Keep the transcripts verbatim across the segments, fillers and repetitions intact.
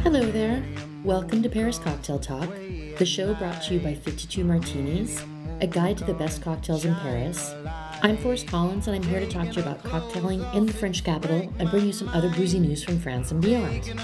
Hello there. Welcome to Paris Cocktail Talk, the show brought to you by fifty-two Martinis, a guide to the best cocktails in Paris. I'm Forrest Collins, and I'm here to talk to you about cocktailing in the French capital and bring you some other boozy news from France and beyond.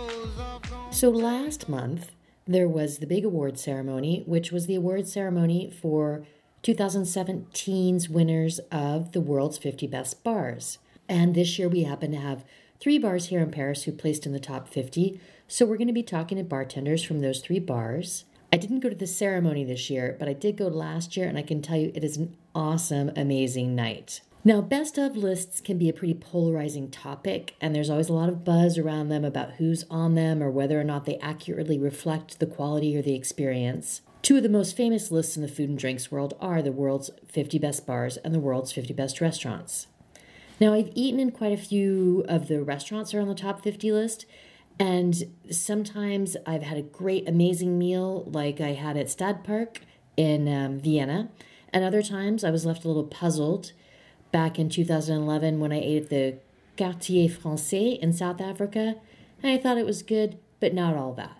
So last month, there was the big award ceremony, which was the award ceremony for twenty seventeen's winners of the world's fifty best bars. And this year we happen to have three bars here in Paris who placed in the top fifty, so we're going to be talking to bartenders from those three bars. I didn't go to the ceremony this year, but I did go last year, and I can tell you it is an awesome, amazing night. Now, best of lists can be a pretty polarizing topic, and there's always a lot of buzz around them about who's on them or whether or not they accurately reflect the quality or the experience. Two of the most famous lists in the food and drinks world are the world's fifty best bars and the world's fifty best restaurants. Now, I've eaten in quite a few of the restaurants that are on the top fifty list, and sometimes I've had a great, amazing meal like I had at Stadtpark in um, Vienna, and other times I was left a little puzzled back in two thousand eleven when I ate at the Quartier Français in South Africa, and I thought it was good, but not all that.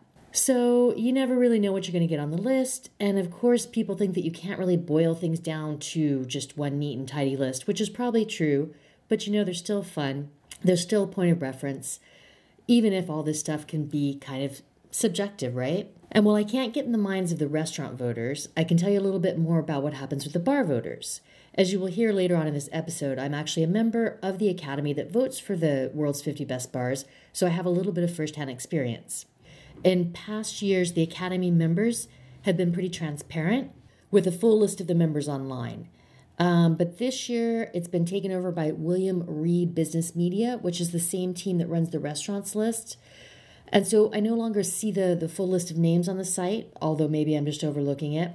So you never really know what you're going to get on the list, and of course people think that you can't really boil things down to just one neat and tidy list, which is probably true, but you know they're still fun, there's still a point of reference, even if all this stuff can be kind of subjective, right? And while I can't get in the minds of the restaurant voters, I can tell you a little bit more about what happens with the bar voters. As you will hear later on in this episode, I'm actually a member of the Academy that votes for the world's fifty best bars, so I have a little bit of firsthand experience. In past years, the Academy members have been pretty transparent with a full list of the members online. Um, but this year, it's been taken over by William Reed Business Media, which is the same team that runs the restaurants list. And so I no longer see the, the full list of names on the site, although maybe I'm just overlooking it.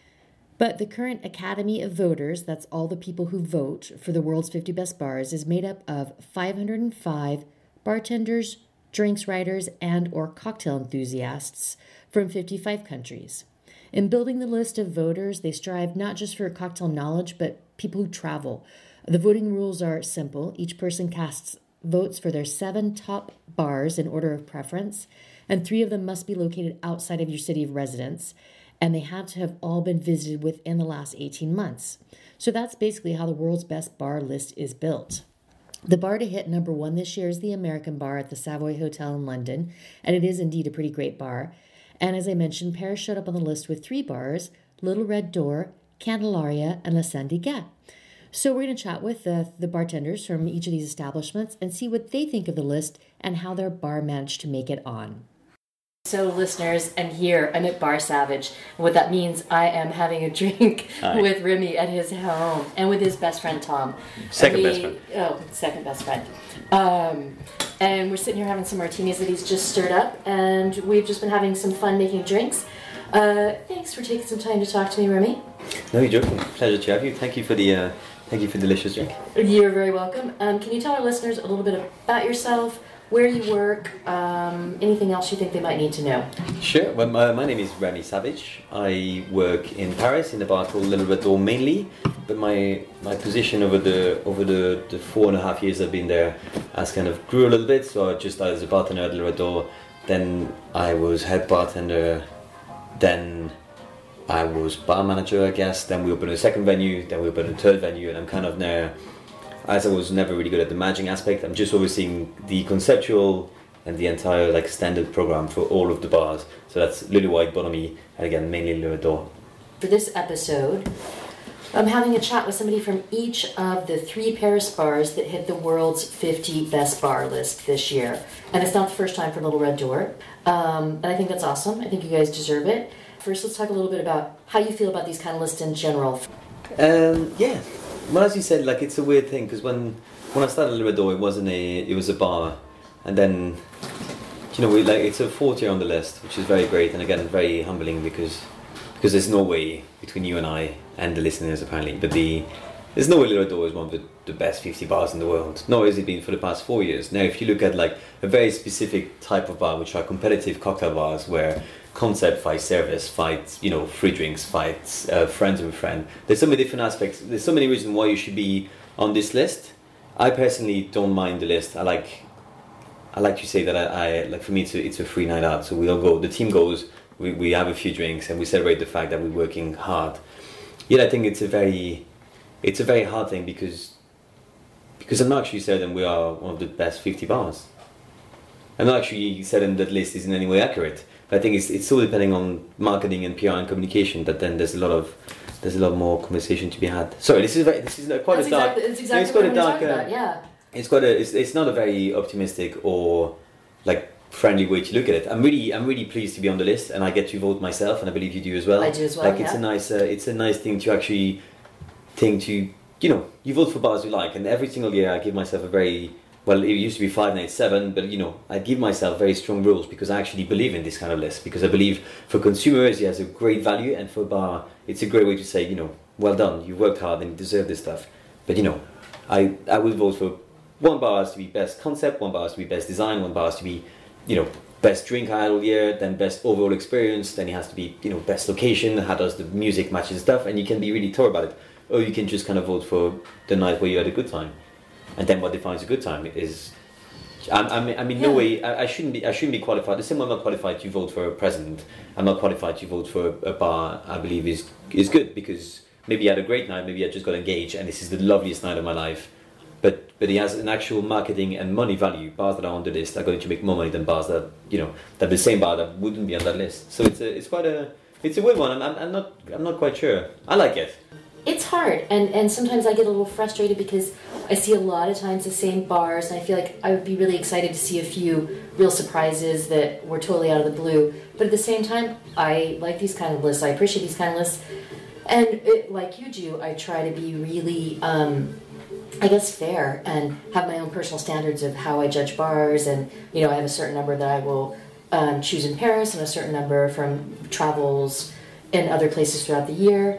But the current Academy of Voters, that's all the people who vote for the world's fifty best bars, is made up of five hundred five bartenders, drinks writers, and or cocktail enthusiasts from fifty-five countries. In building the list of voters, they strive not just for cocktail knowledge, but people who travel. The voting rules are simple. Each person casts votes for their seven top bars in order of preference, and three of them must be located outside of your city of residence, and they have to have all been visited within the last eighteen months. So that's basically how the world's best bar list is built. The bar to hit number one this year is the American Bar at the Savoy Hotel in London, and it is indeed a pretty great bar. And as I mentioned, Paris showed up on the list with three bars, Little Red Door, Candelaria, and Le Syndicat. So we're going to chat with the, the bartenders from each of these establishments and see what they think of the list and how their bar managed to make it on. So listeners, I'm here, I'm at Bar Savage. And what that means, I am having a drink Hi. with Remy at his home and with his best friend, Tom. Second we, best friend. Oh, second best friend. Um, and we're sitting here having some martinis that he's just stirred up, and we've just been having some fun making drinks. Uh, thanks for taking some time to talk to me, Remy. No, you're joking. Pleasure to have you. Thank you for the uh, thank you for the delicious drink. You're very welcome. Um, can you tell our listeners a little bit about yourself, where you work, um, anything else you think they might need to know? Sure. Well, my, my name is Remy Savage. I work in Paris in a bar called Little Red Door mainly, but my my position over the over the, the four and a half years I've been there has kind of grew a little bit. So I just started as a bartender at Little Red Door, then I was head bartender, then I was bar manager, I guess. Then we opened a second venue, then we opened a third venue, and I'm kind of now, as I was never really good at the managing aspect, I'm just overseeing the conceptual and the entire like standard program for all of the bars. So that's Lily White, Bonhomie, and again mainly Le Door. For this episode, I'm having a chat with somebody from each of the three Paris bars that hit the world's fifty best bar list this year. And it's not the first time for Little Red Door. Um, and I think that's awesome. I think you guys deserve it. First, let's talk a little bit about how you feel about these kind of lists in general. Um, yeah. Well, as you said, like it's a weird thing because when when I started Le Red Door, it wasn't a it was a bar, and then you know we like it's a fourth year on the list, which is very great, and again very humbling because because there's no way between you and I and the listeners apparently, but the there's no way Le Red Door is one of the, the best fifty bars in the world. Nor has it been for the past four years. Now, if you look at like a very specific type of bar, which are competitive cocktail bars, where concept fights service, fights, you know, free drinks, fights uh, friends with friend. There's so many different aspects. There's so many reasons why you should be on this list. I personally don't mind the list. I like I like to say that I, I like for me it's a, it's a free night out. So we all go. The team goes. We we have a few drinks and we celebrate the fact that we're working hard. Yet I think it's a very, it's a very hard thing because, because I'm not actually certain we are one of the best fifty bars. I'm not actually certain that list is in any way accurate. But I think it's it's so depending on marketing and P R and communication that then there's a lot of there's a lot more conversation to be had. Sorry, this is very, this is quite That's a dark. Exactly, it's exactly it's quite what a dark. talking Uh, about. Yeah. It's quite a. It's, it's not a very optimistic or like friendly way to look at it. I'm really I'm really pleased to be on the list and I get to vote myself and I believe you do as well. I do as well. Like yeah. it's a nice uh, it's a nice thing to actually think to you know you vote for bars you like and every single year I give myself a very well it used to be five nine seven but you know I give myself very strong rules because I actually believe in this kind of list because I believe for consumers it has a great value and for a bar it's a great way to say you know well done you worked hard and you deserve this stuff but you know I I would vote for one bar has to be best concept one bar has to be best design one bar has to be you know, best drink I had all year, then best overall experience, then it has to be, you know, best location, how does the music match and stuff, and you can be really thorough about it. Or you can just kind of vote for the night where you had a good time. And then what defines a good time is, I, I mean, I mean yeah. no way, I, I shouldn't be I shouldn't be qualified. The same way I'm not qualified to vote for a president, I'm not qualified to vote for a, a bar I believe is is good, because maybe I had a great night, maybe I just got engaged, and this is the loveliest night of my life. But but it has an actual marketing and money value. Bars that are on the list are going to make more money than bars that you know that the same bar that wouldn't be on that list. So it's a it's quite a it's a weird one. I'm I'm not I'm not quite sure. I like it. It's hard, and and sometimes I get a little frustrated because I see a lot of times the same bars, and I feel like I would be really excited to see a few real surprises that were totally out of the blue. But at the same time, I like these kind of lists. I appreciate these kind of lists, and it, like you do, I try to be really. Um, I guess fair and have my own personal standards of how I judge bars, and you know I have a certain number that I will um, choose in Paris and a certain number from travels in other places throughout the year.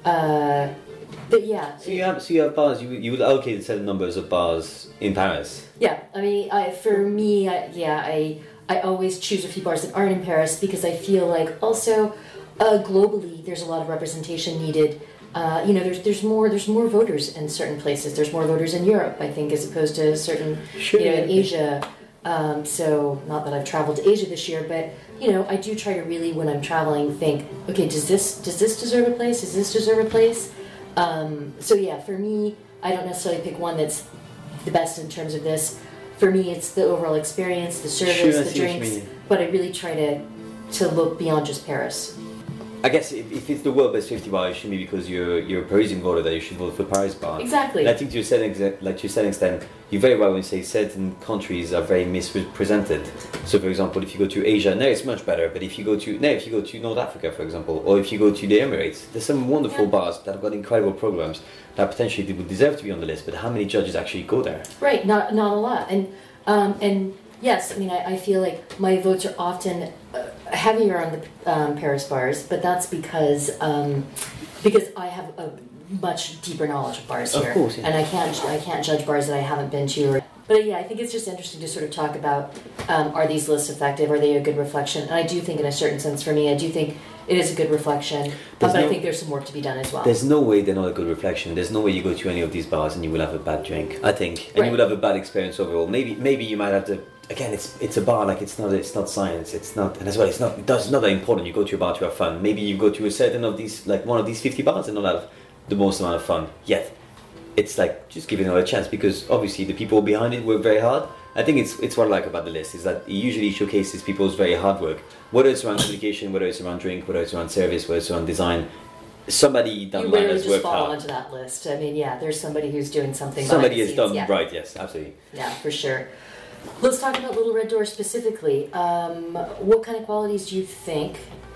Uh, but yeah. So you have so you have bars. You you would allocate certain numbers of bars in Paris. Yeah, I mean, I, for me, I, yeah, I I always choose a few bars that aren't in Paris because I feel like also uh, globally there's a lot of representation needed. Uh, you know, there's there's more there's more voters in certain places. There's more voters in Europe, I think, as opposed to certain, sure. you know, in Asia. Um, so, not that I've traveled to Asia this year, but you know, I do try to really, when I'm traveling, think, okay, does this does this deserve a place? Does this deserve a place? Um, so yeah, for me, I don't necessarily pick one that's the best in terms of this. For me, it's the overall experience, the service, sure, the drinks. But I really try to to look beyond just Paris. I guess if, if it's the world best fifty bar, it shouldn't be because you're you're a Parisian voter that you should vote for Paris bar. Exactly. And I think to a certain extent, like to a certain extent, you're very right when you say certain countries are very misrepresented. So, for example, if you go to Asia, no, it's much better. But if you go to no, if you go to North Africa, for example, or if you go to the Emirates, there's some wonderful yeah. bars that have got incredible programs that potentially they would deserve to be on the list. But how many judges actually go there? Right. Not not a lot. And um, and yes, I mean, I, I feel like my votes are often uh, heavier on the um, Paris bars, but that's because um, because I have a much deeper knowledge of bars here, of course, yeah. and I can't I can't judge bars that I haven't been to. Or, but yeah, I think it's just interesting to sort of talk about um, are these lists effective? Are they a good reflection? And I do think, in a certain sense, for me, I do think it is a good reflection. There's but no, I think there's some work to be done as well. There's no way they're not a good reflection. There's no way you go to any of these bars and you will have a bad drink, I think, and right. you will have a bad experience overall. Maybe maybe you might have to. Again, it's it's a bar. Like it's not it's not science. It's not, and as well, it's not it does it's not that important. You go to a bar to have fun. Maybe you go to a certain of these, like one of these fifty bars, and not have the most amount of fun. Yet, it's like just give it another chance, because obviously the people behind it work very hard. I think it's it's what I like about the list is that it usually showcases people's very hard work, whether it's around communication, whether it's around drink, whether it's around service, whether it's around design. Somebody down the line has worked hard. You literally just fall onto that list. I mean, yeah, there's somebody who's doing something. Somebody has scenes. done yeah. right. Yes, absolutely. Yeah, for sure. Let's talk about Little Red Door specifically. Um, what kind of qualities do you think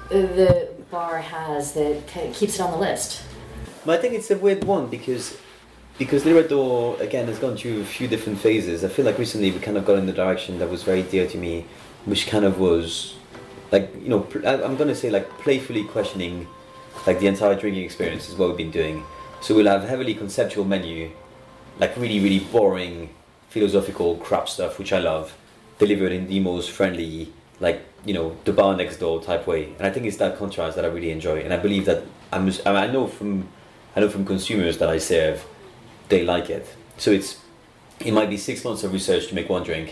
the bar has that kind of keeps it on the list? Well, I think it's a weird one because because Little Red Door, again, has gone through a few different phases. I feel like recently we kind of got in the direction that was very dear to me, which kind of was, like, you know, I'm going to say like playfully questioning like the entire drinking experience is what we've been doing. So we'll have heavily conceptual menu, like really, really boring philosophical crap stuff, which I love, delivered in the most friendly, like, you know, the bar next door type way. And I think it's that contrast that I really enjoy. And I believe that I'm, I know from, I know from consumers that I serve, they like it. So it's, it might be six months of research to make one drink,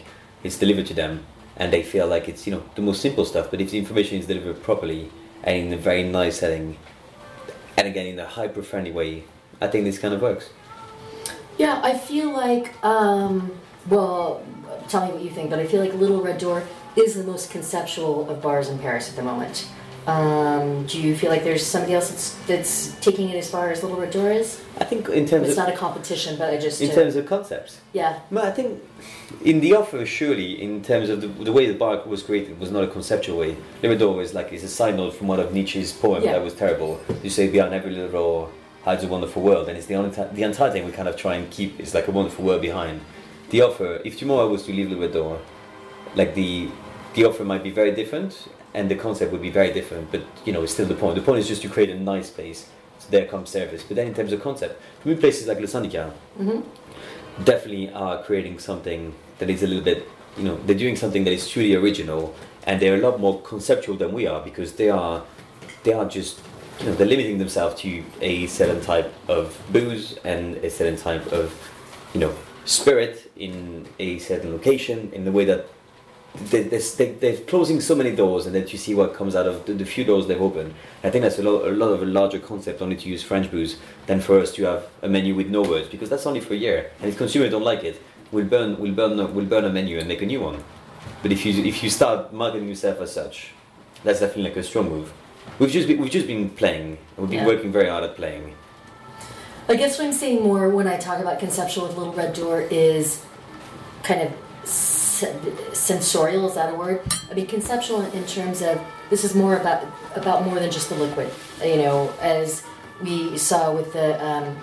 it's delivered to them, and they feel like it's, you know, the most simple stuff. But if the information is delivered properly and in a very nice setting, and again in a hyper-friendly way, I think this kind of works. Yeah, I feel like, um, well, tell me what you think, but I feel like Little Red Door is the most conceptual of bars in Paris at the moment. Um, do you feel like there's somebody else that's, that's taking it as far as Little Red Door is? I think in terms it's of... not a competition, but I just... In uh, terms of concepts? Yeah. Well, I think in the offer, surely, in terms of the, the way the bar was created, was not a conceptual way. Little Red Door is like, it's a side note from one of Nietzsche's poem yeah. that was terrible. You say, beyond every little door hides a wonderful world, and it's the, only t- the entire thing we kind of try and keep, is like a wonderful world behind. The offer, if tomorrow I was to leave Little Red Door, like the... The offer might be very different, and the concept would be very different, but you know, it's still the point. The point is just to create a nice space, so there comes service. But then in terms of concept, for me, places like Le Syndicat mm-hmm. definitely are creating something that is a little bit, you know, they're doing something that is truly original, and they're a lot more conceptual than we are, because they are, they are just, you know, they're limiting themselves to a certain type of booze and a certain type of, you know, spirit in a certain location, in the way that They, they, they're closing so many doors, and then you see what comes out of the, the few doors they've opened. I think that's a lot, a lot of a larger concept only to use French booze than for us to have a menu with no words, because that's only for a year. And if consumers don't like it, we'll burn, we'll burn, we'll burn a menu and make a new one. But if you if you start marketing yourself as such, that's definitely like a strong move. We've just been, we've just been playing. We've been yeah. working very hard at playing. I guess what I'm saying more when I talk about conceptual with Little Red Door is kind of sensorial, is that a word? I mean, conceptual in terms of this is more about about more than just the liquid. You know, as we saw with the um,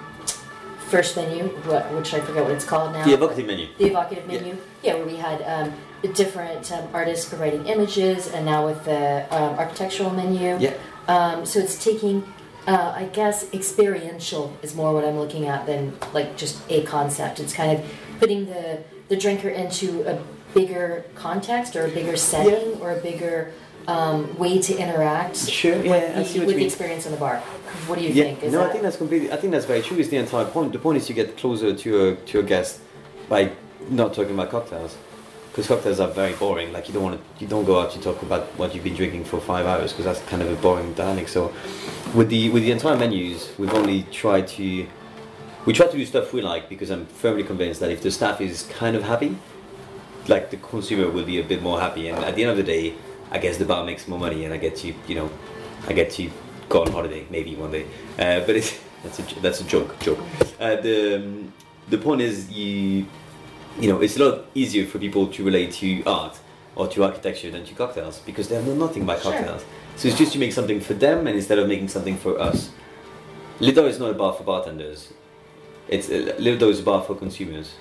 first menu, what, which I forget what it's called now. The evocative menu. The evocative menu. Yeah, yeah where we had um, different um, artists providing images, and now with the um, architectural menu. Yeah. Um, so it's taking, uh, I guess, experiential is more what I'm looking at than like just a concept. It's kind of putting the the drinker into a bigger context or a bigger setting yeah. or a bigger um, way to interact sure, yeah, with, I see the, what with you the mean. experience in the bar. What do you yeah, think? Is no, that... I think that's completely. I think that's very true. It's the entire point. The point is to get closer to your to your guest by not talking about cocktails, because cocktails are very boring. Like you don't want to, you don't go out to talk about what you've been drinking for five hours, because that's kind of a boring dynamic. So, with the with the entire menus, we've only tried to. We try to do stuff we like, because I'm firmly convinced that if the staff is kind of happy, like the consumer will be a bit more happy, and at the end of the day, I guess the bar makes more money, and I get to, you know, I get to go on holiday maybe one day. Uh, but it's that's a that's a joke, joke. Uh, the um, the point is you, you know, it's a lot easier for people to relate to art or to architecture than to cocktails, because they know nothing about Sure. cocktails. So it's just to make something for them, and instead of making something for us. Lido is not a bar for bartenders. It's uh, Lido is a bar for consumers.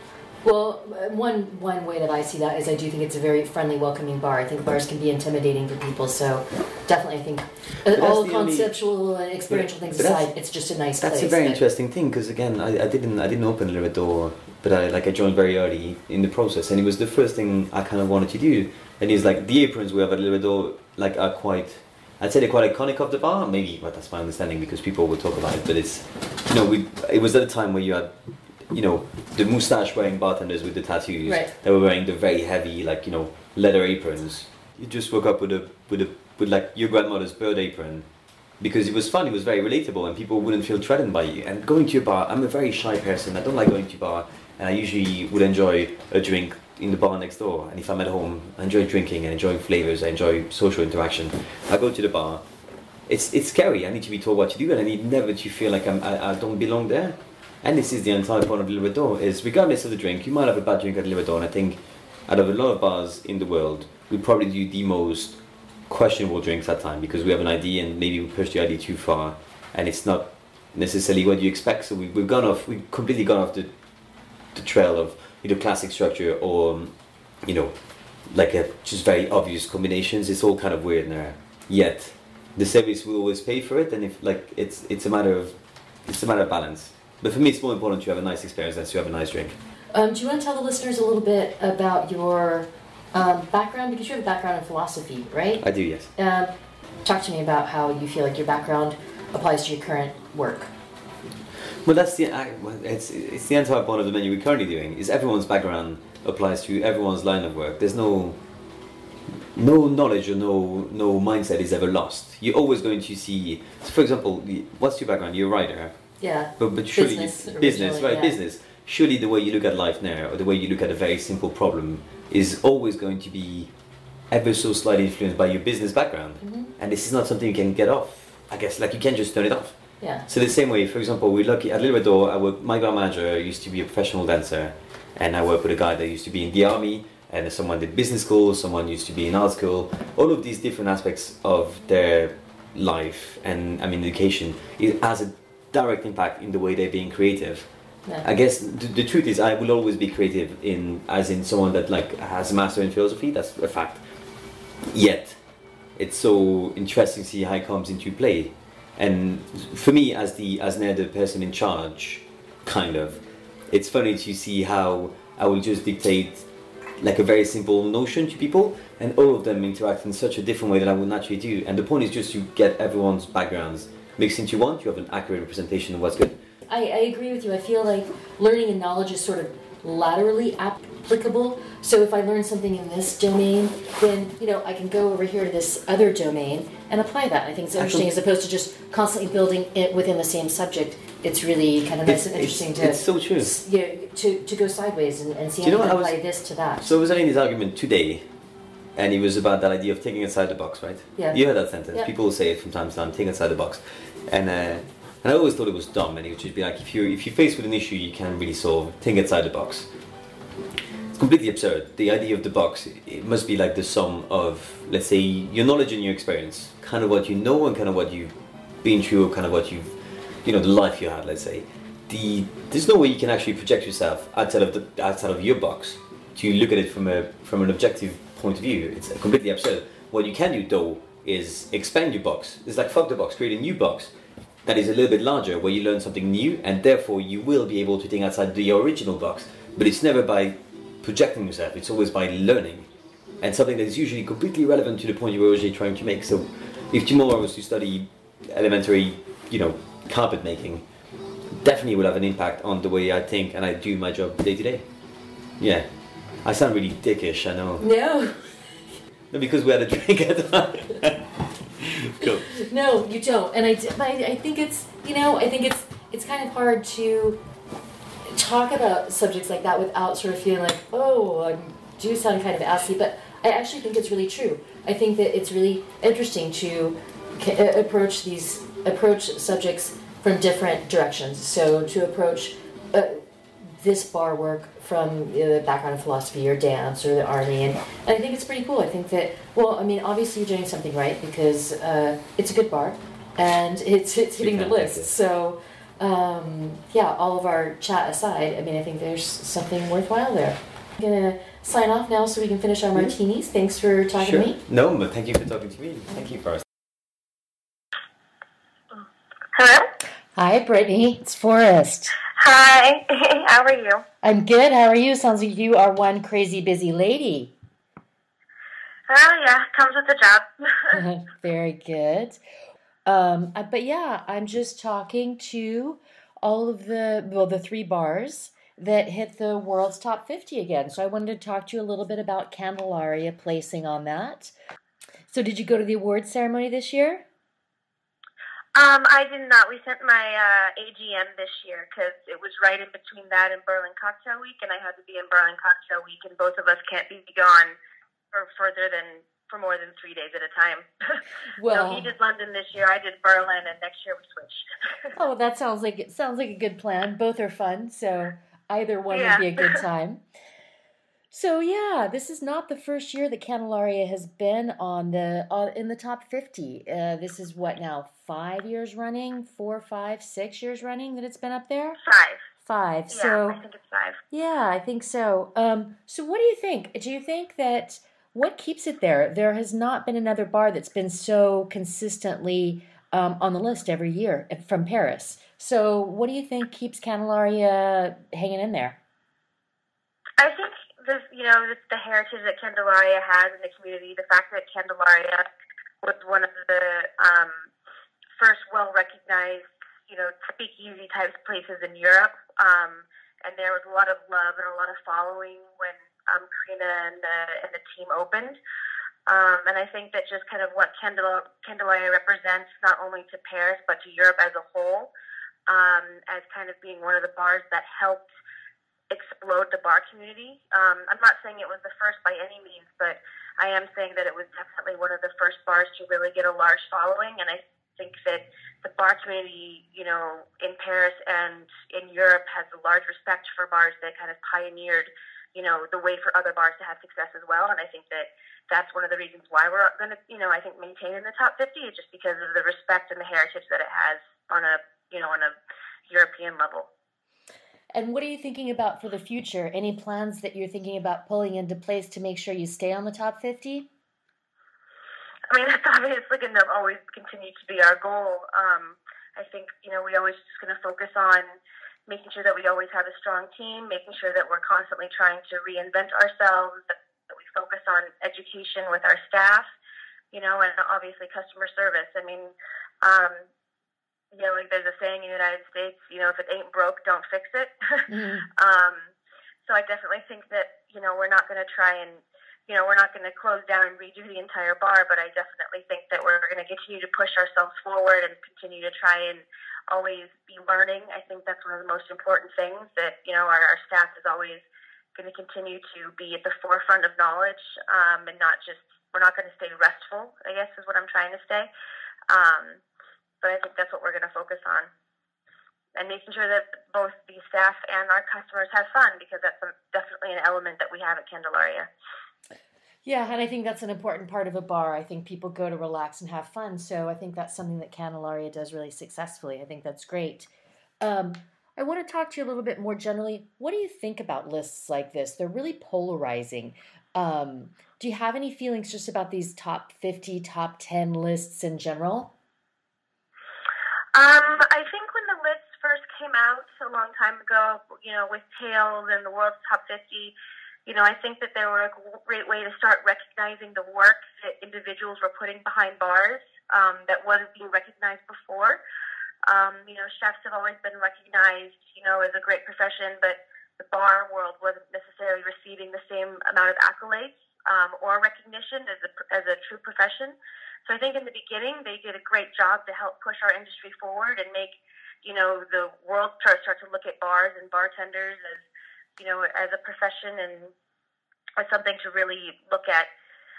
Well, one one way that I see that is I do think it's a very friendly, welcoming bar. I think bars can be intimidating for people, so definitely I think uh, all conceptual only, and experiential but, things but aside, it's just a nice that's place. That's a very but, interesting thing, because again, I, I didn't I didn't open Little Red Door, but I like I joined very early in the process, and it was the first thing I kind of wanted to do. And it's like the aprons we have at Little Red Door like are quite. I'd say they're quite iconic of the bar, maybe, but that's my understanding, because people will talk about it. But it's, you know, we it was at a time where you had, you know, the moustache-wearing bartenders with the tattoos. Right. They were wearing the very heavy, like, you know, leather aprons. You just woke up with a with a with like your grandmother's bird apron, because it was fun. It was very relatable, and people wouldn't feel threatened by you. And going to a bar, I'm a very shy person. I don't like going to a bar, and I usually would enjoy a drink in the bar next door. And if I'm at home, I enjoy drinking and enjoying flavors. I enjoy social interaction. I go to the bar. It's it's scary. I need to be told what to do, and I need never to feel like I'm, I, I don't belong there. And this is the entire point of Little Red Door, is regardless of the drink, you might have a bad drink at Little Red Door, and I think out of a lot of bars in the world, we probably do the most questionable drinks at time, because we have an idea and maybe we push the idea too far, and it's not necessarily what you expect. So we, we've gone off, we've completely gone off the, the trail of either classic structure or, you know, like a just very obvious combinations. It's all kind of weird there. Yet the service will always pay for it, and if like it's it's a matter of it's a matter of balance. But for me, it's more important to have a nice experience than to have a nice drink. Um, do you want to tell the listeners a little bit about your um, background? Because you have a background in philosophy, right? I do, yes. Um, talk to me about how you feel like your background applies to your current work. Well, that's the I, well, it's it's the entire point of the menu we're currently doing. Is everyone's background applies to everyone's line of work. There's no no knowledge or no no mindset is ever lost. You're always going to see. So for example, the- what's your background? You're a writer. Yeah. But but surely Business, you, business originally, right yeah. business. Surely the way you look at life now, or the way you look at a very simple problem, is always going to be ever so slightly influenced by your business background. Mhm. And this is not something you can get off. I guess like you can't just turn it off. Yeah. So the same way, for example, we're lucky at Little Red Door. I work, my bar manager used to be a professional dancer, and I work with a guy that used to be in the army, and someone did business school, someone used to be in art school. All of these different aspects of their life and I mean education, it has a direct impact in the way they're being creative. Yeah. I guess the, the truth is, I will always be creative in as in someone that like has a master in philosophy. That's a fact. Yet, it's so interesting to see how it comes into play. And for me, as the as now the person in charge, kind of, it's funny to see how I will just dictate like a very simple notion to people, and all of them interact in such a different way than I would naturally do. And the point is just to get everyone's backgrounds mixed into one. You have an accurate representation of what's good. I, I agree with you. I feel like learning and knowledge is sort of laterally applicable. So if I learn something in this domain, then you know I can go over here to this other domain and apply that. I think it's interesting as opposed to just constantly building it within the same subject. It's really kind of nice It's, and interesting it's, to it's so true. s- you know, to to go sideways and, and see Do how you you know can what I apply was- this to that. So I was having this argument today, and it was about that idea of thinking outside the box, right? Yeah. You heard that sentence. Yeah. People say it from time to time, think outside the box. And uh, and I always thought it was dumb, and it would just be like, if you're, if you're faced with an issue you can't really solve, think outside the box. It's completely absurd. The idea of the box, it must be like the sum of, let's say, your knowledge and your experience, kind of what you know and kind of what you've been through, or kind of what you've, you know, the life you had, let's say. The, there's no way you can actually project yourself outside of the outside of your box to look at it from a from an objective point of view. It's completely absurd. What you can do though is expand your box. It's like fuck the box, create a new box that is a little bit larger, where you learn something new, and therefore you will be able to think outside the original box. But it's never by projecting yourself, it's always by learning, and something that is usually completely relevant to the point you were originally trying to make. So if tomorrow I was to study elementary, you know, carpet making, definitely will have an impact on the way I think and I do my job day to day. Yeah. I sound really dickish, I know. No, No, because we had a drink at the time. Cool. no, you don't. And I, d- but I, I think it's you know I think it's it's kind of hard to talk about subjects like that without sort of feeling like, oh, I do sound kind of assy, but I actually think it's really true. I think that it's really interesting to ca- uh, approach these approach subjects from different directions. So to approach uh, this bar work from you know, the background of philosophy or dance or the army, and, and I think it's pretty cool. I think that well, I mean, obviously you're doing something right because uh, it's a good bar and it's it's hitting the can't take list. it. So. Um, yeah, all of our chat aside, I mean, I think there's something worthwhile there. I'm gonna sign off now so we can finish our martinis. Thanks for talking Sure. to me. No, but thank you for talking to me. Thank you, Forrest. Hello? Hi, Brittany. It's Forrest. Hi. How are you? I'm good. How are you? Sounds like you are one crazy busy lady. Oh, yeah. Comes with the job. Very good. Um, uh, but yeah, I'm just talking to all of the, well, the three bars that hit the world's top fifty again. So I wanted to talk to you a little bit about Candelaria placing on that. So did you go to the awards ceremony this year? Um, I did not. We sent my uh, A G M this year because it was right in between that and Berlin Cocktail Week, and I had to be in Berlin Cocktail Week, and both of us can't be gone for further than for more than three days at a time. Well, so he did London this year, I did Berlin, and next year we switch. oh, that sounds like it sounds like a good plan. Both are fun, so either one Yeah. would be a good time. So yeah, this is not the first year that Candelaria has been on the uh, in the top fifty. Uh, this is what now, five years running, four, five, six years running that it's been up there. Five. Five. Yeah, So I think it's five. yeah, I think so. Um, so what do you think? Do you think that what keeps it there? There has not been another bar that's been so consistently um, on the list every year from Paris. So what do you think keeps Candelaria hanging in there? I think this, you know, the, the heritage that Candelaria has in the community, the fact that Candelaria was one of the um, first well-recognized you know, speakeasy type places in Europe. Um, and there was a lot of love and a lot of following when um, Karina and the, and the team opened. Um, and I think that just kind of what Candela, Candelaria represents, not only to Paris, but to Europe as a whole, um, as kind of being one of the bars that helped explode the bar community. Um, I'm not saying it was the first by any means, but I am saying that it was definitely one of the first bars to really get a large following. And I think that the bar community, you know, in Paris and in Europe has a large respect for bars that kind of pioneered, you know, the way for other bars to have success as well. And I think that that's one of the reasons why we're going to, you know, I think maintain in the top fifty is just because of the respect and the heritage that it has on a, you know, on a European level. And what are you thinking about for the future? Any plans that you're thinking about pulling into place to make sure you stay on the top fifty? I mean, that's obviously going to always continue to be our goal. Um, I think, you know, we always just going to focus on making sure that we always have a strong team, making sure that we're constantly trying to reinvent ourselves, that we focus on education with our staff, you know, and obviously customer service. I mean, um, you know, like there's a saying in the United States, you know, if it ain't broke, don't fix it. Mm-hmm. um, so I definitely think that, you know, we're not going to try and, you know, we're not going to close down and redo the entire bar, but I definitely think that we're going to continue to push ourselves forward and continue to try and always be learning. I think that's one of the most important things, that, you know, our, our staff is always going to continue to be at the forefront of knowledge, um, and not just, we're not going to stay restful, I guess is what I'm trying to say. Um, but I think that's what we're going to focus on. And making sure that both the staff and our customers have fun, because that's a, definitely an element that we have at Candelaria. Yeah, and I think that's an important part of a bar. I think people go to relax and have fun, so I think that's something that Candelaria does really successfully. I think that's great. Um, I want to talk to you a little bit more generally. What do you think about lists like this? They're really polarizing. Um, do you have any feelings just about these top fifty, top ten lists in general? Um, I think when the lists first came out a long time ago, you know, with Tales and the World's Top fifty, you know, I think that they were a great way to start recognizing the work that individuals were putting behind bars, um, that wasn't being recognized before. Um, you know, chefs have always been recognized, you know, as a great profession, but the bar world wasn't necessarily receiving the same amount of accolades um, or recognition as a, as a true profession. So I think in the beginning, they did a great job to help push our industry forward and make, you know, the world start, start to look at bars and bartenders as, you know, as a profession and as something to really look at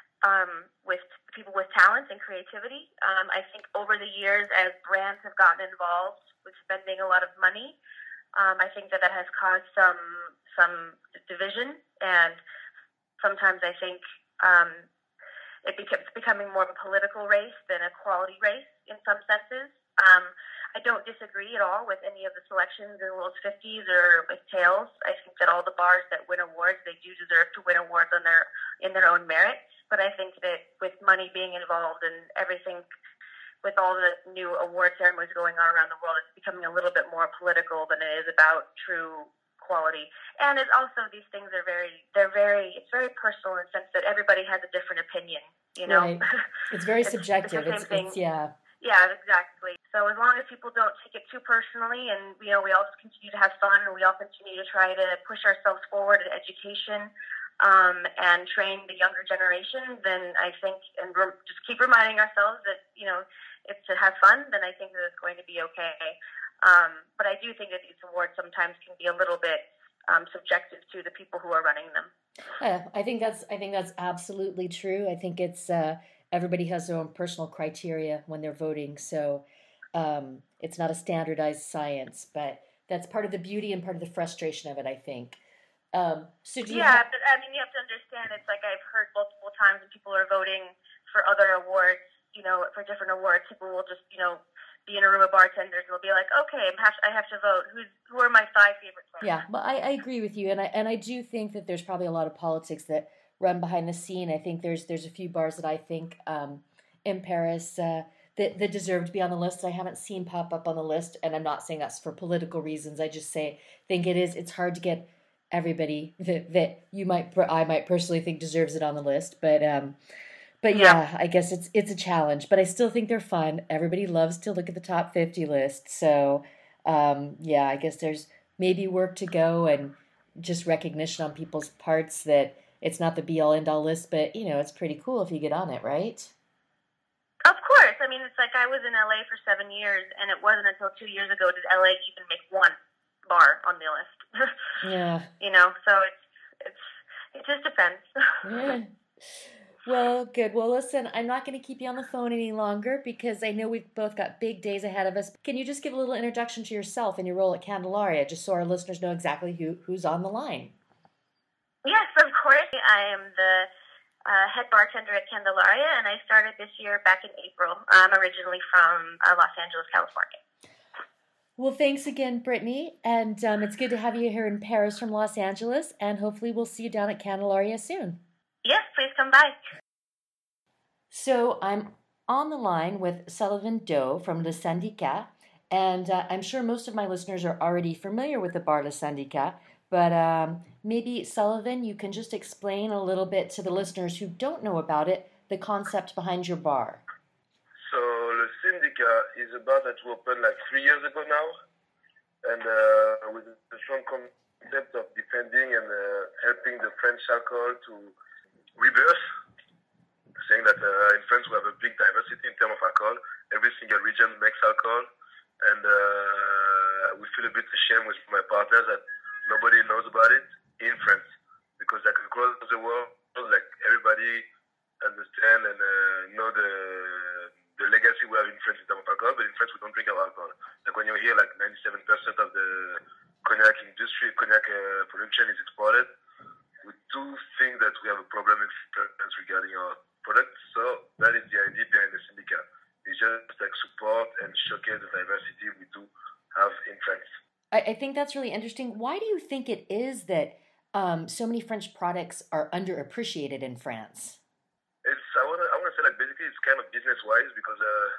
um, with people with talent and creativity. Um, I think over the years, as brands have gotten involved with spending a lot of money, um, I think that that has caused some some division, and sometimes I think um, it becomes becoming more of a political race than a quality race in some senses. Um, I don't disagree at all with any of the selections in the World's fifties or with Tales. I think that all the bars that win awards, they do deserve to win awards on their in their own merit. But I think that with money being involved and everything, with all the new award ceremonies going on around the world, it's becoming a little bit more political than it is about true quality. And it's also, these things are very, they're very, it's very personal in the sense that everybody has a different opinion, you know? Right. It's very it's, subjective. It's, it's, it's yeah. Yeah, exactly. So as long as people don't take it too personally, and, you know, we all continue to have fun, and we all continue to try to push ourselves forward in education, um, and train the younger generation, then I think, and re- just keep reminding ourselves that, you know, it's to have fun, then I think that it's going to be okay. Um, but I do think that these awards sometimes can be a little bit um, subjective to the people who are running them. Uh, I think that's I think that's absolutely true. I think it's uh, everybody has their own personal criteria when they're voting, so um, it's not a standardized science. But that's part of the beauty and part of the frustration of it, I think. Um, so do you yeah, ha- but I mean, you have to understand. It's like I've heard multiple times when people are voting for other awards. You know, for different awards, people will just, you know, be in a room of bartenders and they'll be like, okay, I have to, I have to vote. Who's, who are my five favorite bars? Yeah, well, I, I agree with you, and I and I do think that there's probably a lot of politics that run behind the scene. I think there's there's a few bars that I think um, in Paris uh, that that deserve to be on the list. I haven't seen pop up on the list, and I'm not saying that's for political reasons. I just say think it is. It's hard to get everybody that that you might I might personally think deserves it on the list, but. Um, But yeah, I guess it's it's a challenge, but I still think they're fun. Everybody loves to look at the top fifty list. So, um, yeah, I guess there's maybe work to go and just recognition on people's parts that it's not the be-all, end-all list, but, you know, it's pretty cool if you get on it, right? Of course. I mean, it's like I was in L A for seven years, and it wasn't until two years ago did L A even make one bar on the list. Yeah. You know, so it's, it's it just depends. Yeah. Well, good. Well, listen, I'm not going to keep you on the phone any longer because I know we've both got big days ahead of us. Can you just give a little introduction to yourself and your role at Candelaria, just so our listeners know exactly who who's on the line? Yes, of course. I am the uh, head bartender at Candelaria, and I started this year back in April. I'm originally from uh, Los Angeles, California. Well, thanks again, Brittany, and um, it's good to have you here in Paris from Los Angeles, and hopefully we'll see you down at Candelaria soon. Yes, please come by. So I'm on the line with Sullivan Doe from Le Syndicat, and uh, I'm sure most of my listeners are already familiar with the bar Le Syndicat, but um, maybe, Sullivan, you can just explain a little bit to the listeners who don't know about it, the concept behind your bar. So Le Syndicat is a bar that we opened like three years ago now, and uh, with a strong concept of defending and uh, helping the French alcohol to rebirth, saying that uh, in France we have a big diversity in terms of alcohol. Every single region makes alcohol, and uh, we feel a bit ashamed with my partners that nobody knows about it in France, because like across the world, like everybody understand and uh, know the the legacy we have in France in terms of alcohol, but in France we don't drink our alcohol. Like when you hear like ninety-seven percent of the cognac industry, cognac uh, production is exported, we do think that we have a problem in France regarding our products. So that is the idea behind the Syndicat. It's just like support and showcase the diversity we do have in France. I, I think that's really interesting. Why do you think it is that um, so many French products are underappreciated in France? It's I want to I want to say like basically it's kind of business wise, because uh,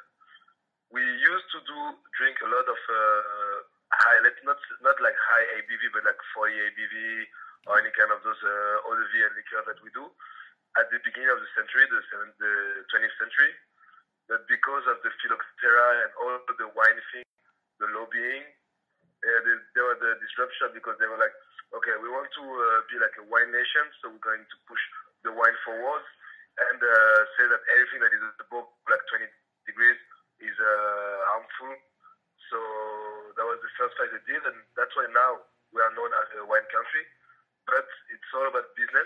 we used to do drink a lot of uh, high, let's not not like high A B V, but like forty A B V or any kind of those uh, eau de vie and liqueur that we do at the beginning of the century, the, the twentieth century. But because of the phylloxera and all the wine thing, the lobbying, uh, there, there was the disruption, because they were like, okay, we want to uh, be like a wine nation, so we're going to push the wine forward and uh, say that everything that is above like twenty degrees is uh, harmful. So that was the first fight they did, and that's why now we are known as a wine country. But it's all about business,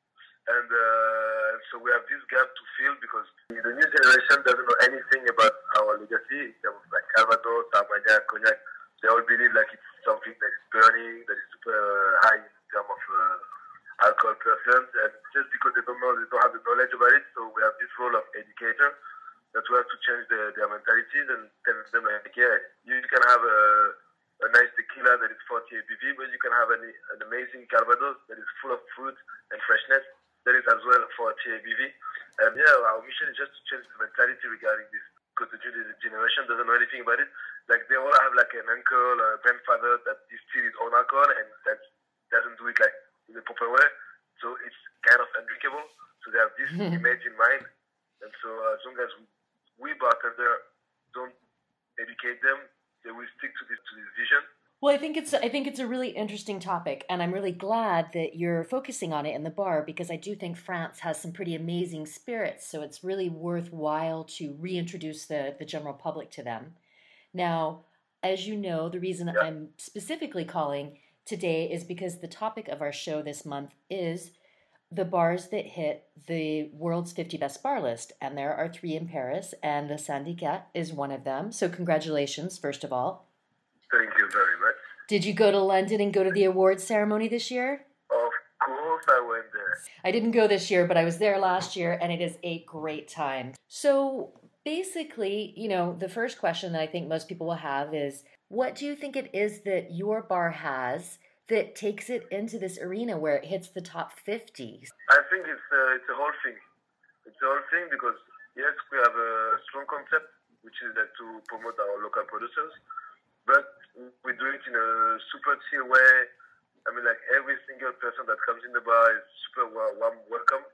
and uh, so we have this gap to fill, because the new generation doesn't know anything about our legacy in terms of like Calvados, Armagnac, Cognac. They all believe like it's something that is burning, that is super high in terms of uh, alcohol percent, and just because they don't know, they don't have the knowledge about it. So we have this role of educator that we have to change their, their mentalities and tell them like, yeah, you can have a, a nice tequila that is forty A B V, but you can have an, an amazing Calvados that is full of fruit and freshness that is as well forty A B V. And yeah, our mission is just to change the mentality regarding this, because the new generation doesn't know anything about it. Like they all have like an uncle or a grandfather that distilled his own alcohol and that doesn't do it like in the proper way, so it's kind of undrinkable. So they have this image in mind, and so as long as we, we bartender don't educate them, they will stick to this to this vision. Well, I think it's I think it's a really interesting topic, and I'm really glad that you're focusing on it in the bar, because I do think France has some pretty amazing spirits, so it's really worthwhile to reintroduce the, the general public to them. Now, as you know, the reason Yep. I'm specifically calling today is because the topic of our show this month is the bars that hit the world's fifty best bar list, and there are three in Paris, and Le Syndicat is one of them. So congratulations, first of all. Thank you very much. Did you go to London and go to the awards ceremony this year? Of course I went there. I didn't go this year, but I was there last year, and it is a great time. So basically, you know, the first question that I think most people will have is, what do you think it is that your bar has that takes it into this arena where it hits the top fifty? I think it's uh, it's a whole thing. It's a whole thing because, yes, we have a strong concept, which is that to promote our local producers, but we do it in a super chill way. I mean, like every single person that comes in the bar is super warm welcome.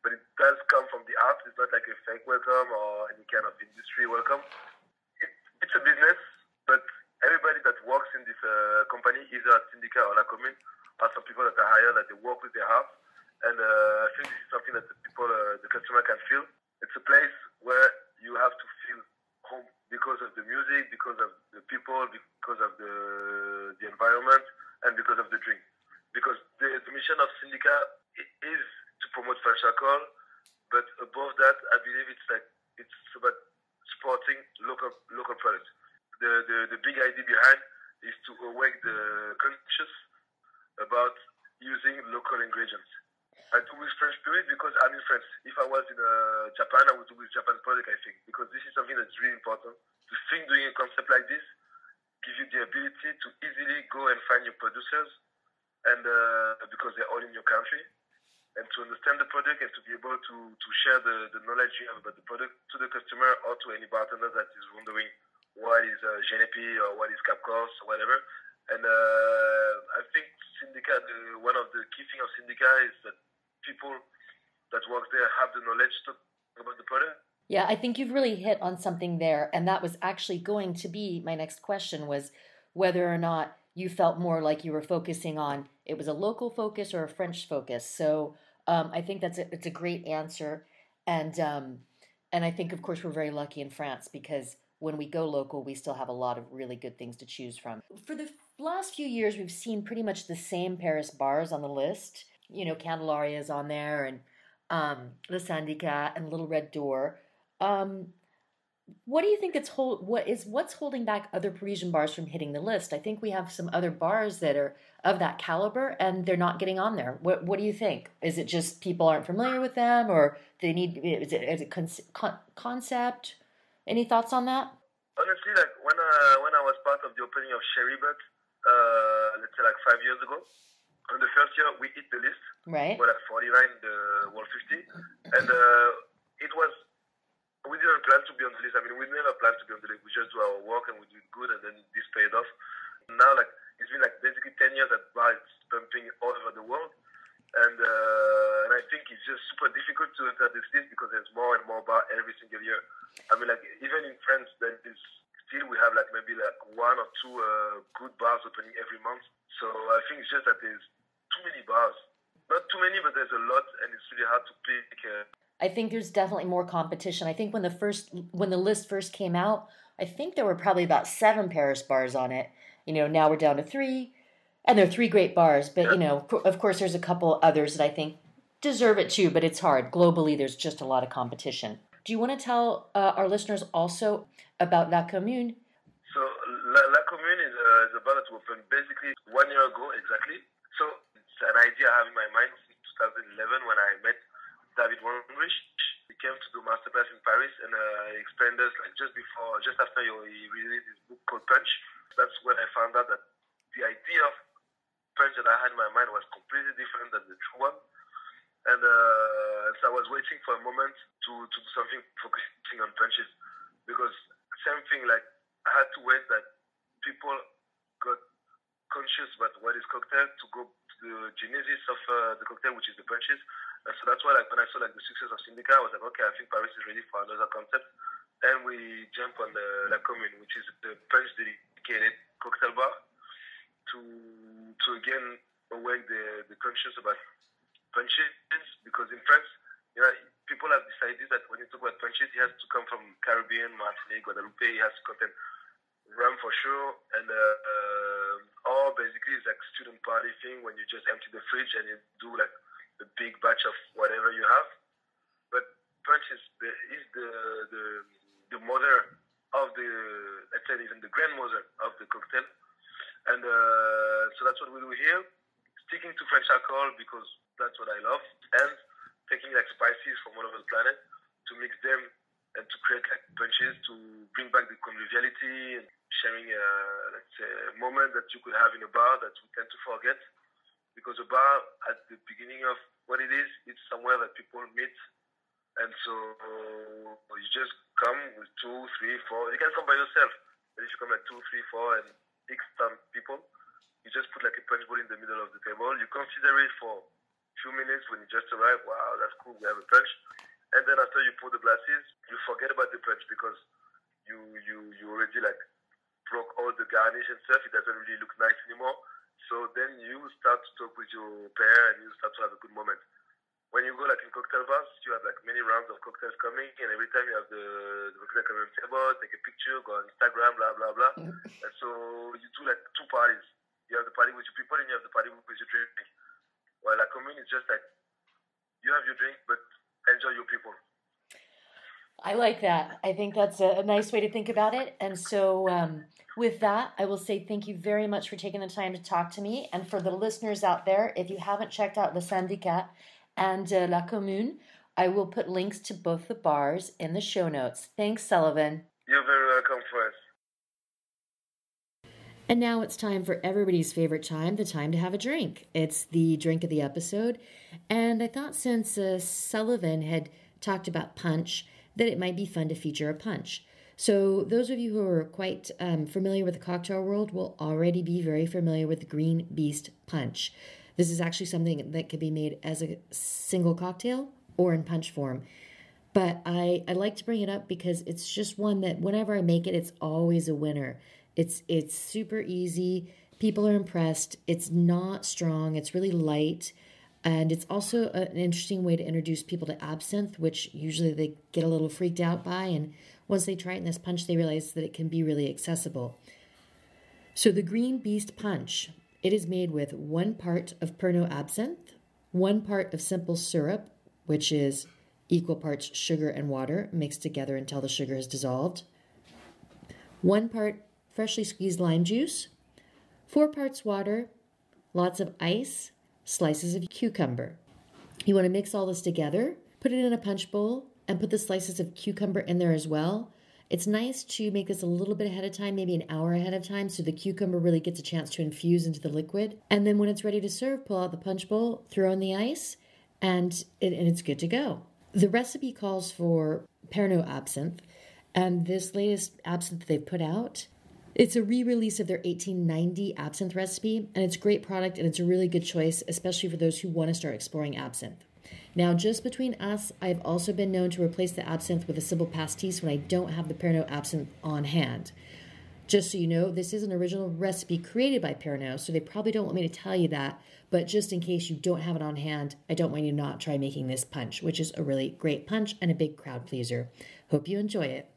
but it does come from the art. It's not like a fake welcome or any kind of industry welcome. It, it's a business, but everybody that works in this uh, company, either at Syndicat or La Commune, are some people that are hired, that they work with their heart. And uh, I think this is something that the people, uh, the customer can feel. It's a place where you have to feel home because of the music, because of the people, because of the the environment, and because of the drink. Because the, the mission of Syndicat is to promote French alcohol, but above that, I believe it's like it's about supporting local local products. The the, the big idea behind is to awake the conscious about using local ingredients. I do with French spirit because I'm in France. If I was in uh, Japan, I would do with Japan product, I think, because this is something that's really important. To think doing a concept like this gives you the ability to easily go and find your producers, and uh, because they're all in your country, and to understand the product and to be able to, to share the, the knowledge you have about the product to the customer or to any bartender that is wondering what is uh, G N P or what is Cap Corse or whatever. And uh, I think Syndicat, uh, one of the key things of Syndicat is that people that work there have the knowledge to talk about the product. Yeah, I think you've really hit on something there, and that was actually going to be my next question, was whether or not you felt more like you were focusing on it was a local focus or a French focus. So um, I think that's a, it's a great answer, and um, and I think of course we're very lucky in France because when we go local, we still have a lot of really good things to choose from. For the last few years, we've seen pretty much the same Paris bars on the list. You know, Candelaria is on there, and um, Le Syndicat and Little Red Door. Um, what do you think it's hold? What is what's holding back other Parisian bars from hitting the list? I think we have some other bars that are of that caliber, and they're not getting on there. What What do you think? Is it just people aren't familiar with them, or they need? Is it is it con- con- concept? Any thoughts on that? Honestly, like when I, when I was part of the opening of Sherry Butt, uh, let's say like five years ago, on the first year we hit the list. Right. We're at forty-nine, the World fifty, and uh, it was, we didn't plan to be on the list. I mean, we never planned to be on the list. We just do our work and we do it good, and then this paid off. Now, like it's been like basically ten years that bar is pumping all over the world. And uh, and I think it's just super difficult to enter this list because there's more and more bar every single year. I mean, like even in France, there is still we have like maybe like one or two uh, good bars opening every month. So I think it's just that there's too many bars. Not too many, but there's a lot, and it's really hard to pick. Uh... I think there's definitely more competition. I think when the first when the list first came out, I think there were probably about seven Paris bars on it. You know, now we're down to three. And they're three great bars, but, you know, of course, there's a couple others that I think deserve it too, but it's hard. Globally, there's just a lot of competition. Do you want to tell uh, our listeners also about La Commune? So, La, La Commune is a, is a bar that opened basically one year ago, exactly. So, it's an idea I have in my mind since two thousand eleven when I met David Wondrich. He came to do masterclass in Paris, and uh, he explained us, like, just before, just after he released his book called Punch. That's when I found out that the idea of Punch that I had in my mind was completely different than the true one, and uh, so I was waiting for a moment to, to do something focusing on punches, because same thing, like I had to wait that people got conscious about what is cocktail to go to the genesis of uh, the cocktail, which is the punches. And so that's why, like when I saw like the success of Syndicat, I was like, okay, I think Paris is ready for another concept, and we jump on the La Commune, which is the punch dedicated cocktail bar, to to again awake the, the conscience about punches, because in France, you know, people have this idea that when you talk about punches, it has to come from Caribbean, Martinique, Guadeloupe, it has to contain rum for sure, and uh, uh, or basically it's like student party thing when you just empty the fridge and you do like a big batch of whatever you have. But punch is the is the the, the mother of the, let's say even the grandmother of the cocktail. And uh, so that's what we do here, sticking to French alcohol because that's what I love, and taking like spices from all over the planet to mix them and to create like punches to bring back the conviviality and sharing a, let's say, a moment that you could have in a bar that we tend to forget, because a bar at the beginning of what it is, it's somewhere that people meet, and so you just come with two, three, four. You can come by yourself, but if you come like two, three, four, and X time people, you just put like a punch bowl in the middle of the table. You consider it for a few few minutes when you just arrive. Wow, that's cool. We have a punch. And then after you pour the glasses, you forget about the punch because you you you already like broke all the garnish and stuff. It doesn't really look nice anymore. So then you start to talk with your pair and you start to have a good moment. When you go like in cocktail bars, you have like many rounds of cocktails coming, and every time you have the, the cocktail coming on the table, take a picture, go on Instagram, blah blah blah. And so you do like two parties. You have the party with your people and you have the party with your drink. While La Commune is just like you have your drink, but enjoy your people. I like that. I think that's a, a nice way to think about it. And so um, with that, I will say thank you very much for taking the time to talk to me. And for the listeners out there, if you haven't checked out Le Syndicat and uh, La Commune, I will put links to both the bars in the show notes. Thanks, Sullivan. You're very welcome, friends. And now it's time for everybody's favorite time, the time to have a drink. It's the drink of the episode. And I thought since uh, Sullivan had talked about punch, that it might be fun to feature a punch. So those of you who are quite um, familiar with the cocktail world will already be very familiar with the Green Beast Punch. This is actually something that can be made as a single cocktail or in punch form. But I, I like to bring it up because it's just one that whenever I make it, it's always a winner. It's it's super easy. People are impressed. It's not strong. It's really light. And it's also an interesting way to introduce people to absinthe, which usually they get a little freaked out by. And once they try it in this punch, they realize that it can be really accessible. So the Green Beast Punch, it is made with one part of Pernod absinthe, one part of simple syrup, which is equal parts sugar and water mixed together until the sugar is dissolved, one part freshly squeezed lime juice, four parts water, lots of ice, slices of cucumber. You want to mix all this together, put it in a punch bowl, and put the slices of cucumber in there as well. It's nice to make this a little bit ahead of time, maybe an hour ahead of time, so the cucumber really gets a chance to infuse into the liquid. And then when it's ready to serve, pull out the punch bowl, throw in the ice, and, it, and it's good to go. The recipe calls for Pernod absinthe, and this latest absinthe they've put out, it's a re-release of their eighteen ninety absinthe recipe, and it's a great product, and it's a really good choice, especially for those who want to start exploring absinthe. Now, just between us, I've also been known to replace the absinthe with a simple pastis when I don't have the Pernod absinthe on hand. Just so you know, this is an original recipe created by Pernod, so they probably don't want me to tell you that, but just in case you don't have it on hand, I don't want you to not try making this punch, which is a really great punch and a big crowd pleaser. Hope you enjoy it.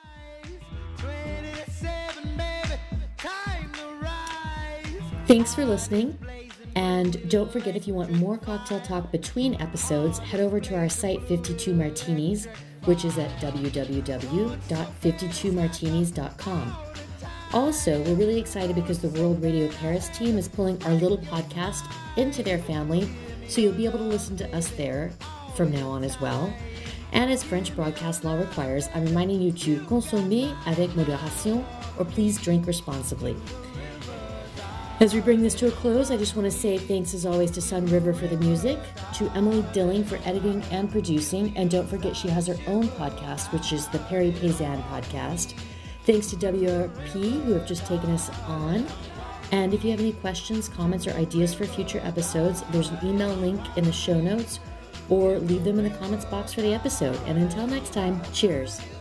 Thanks for listening. And don't forget, if you want more cocktail talk between episodes, head over to our site fifty-two Martinis, which is at w w w dot fifty-two martinis dot com. Also, we're really excited because the World Radio Paris team is pulling our little podcast into their family, so you'll be able to listen to us there from now on as well. And as French broadcast law requires, I'm reminding you to consommer avec modération, or please drink responsibly. As we bring this to a close, I just want to say thanks as always to Sun River for the music, to Emily Dilling for editing and producing, and don't forget she has her own podcast, which is the Perry Paysanne podcast. Thanks to W R P who have just taken us on. And if you have any questions, comments, or ideas for future episodes, there's an email link in the show notes, or leave them in the comments box for the episode. And until next time, cheers.